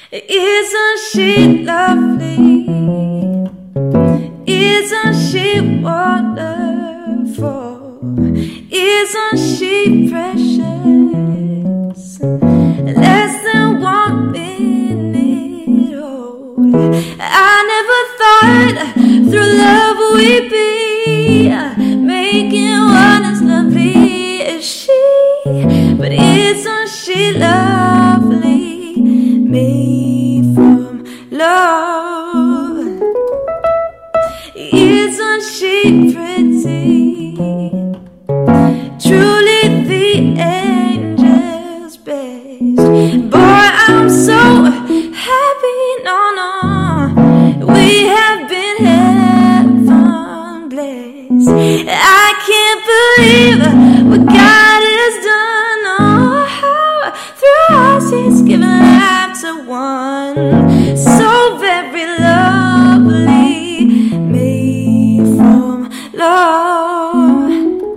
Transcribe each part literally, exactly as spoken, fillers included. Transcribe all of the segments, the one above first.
Isn't she lovely? Isn't she wonderful? Isn't she precious? Less than one minute old. I never thought through love we'd be making one as lovely as she. But isn't she lovely? Made from love. Isn't she pretty? Truly the angel's best. Boy, I'm so happy, no, no. We have been heaven blessed. I can't believe what God has done. Oh, how through us He's given life to one so very lovely, made from love.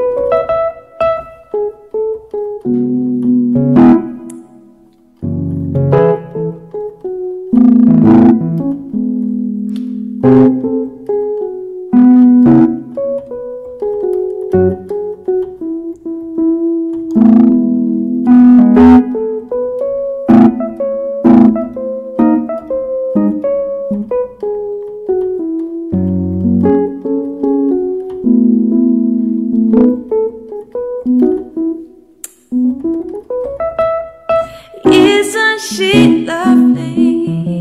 Isn't she lovely?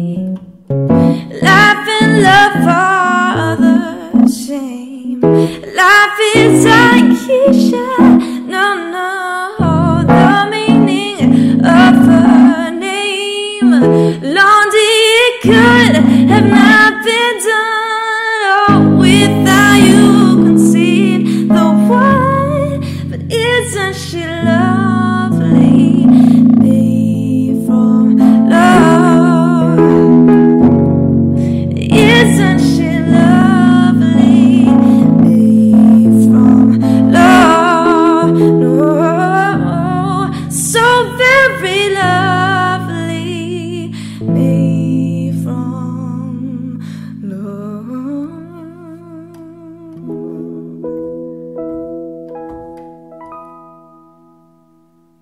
Life and love for the same. Life is Aisha, no, no. The meaning of her name. Laundry, it could have not been done. Oh, without you concede the one. But isn't she lovely?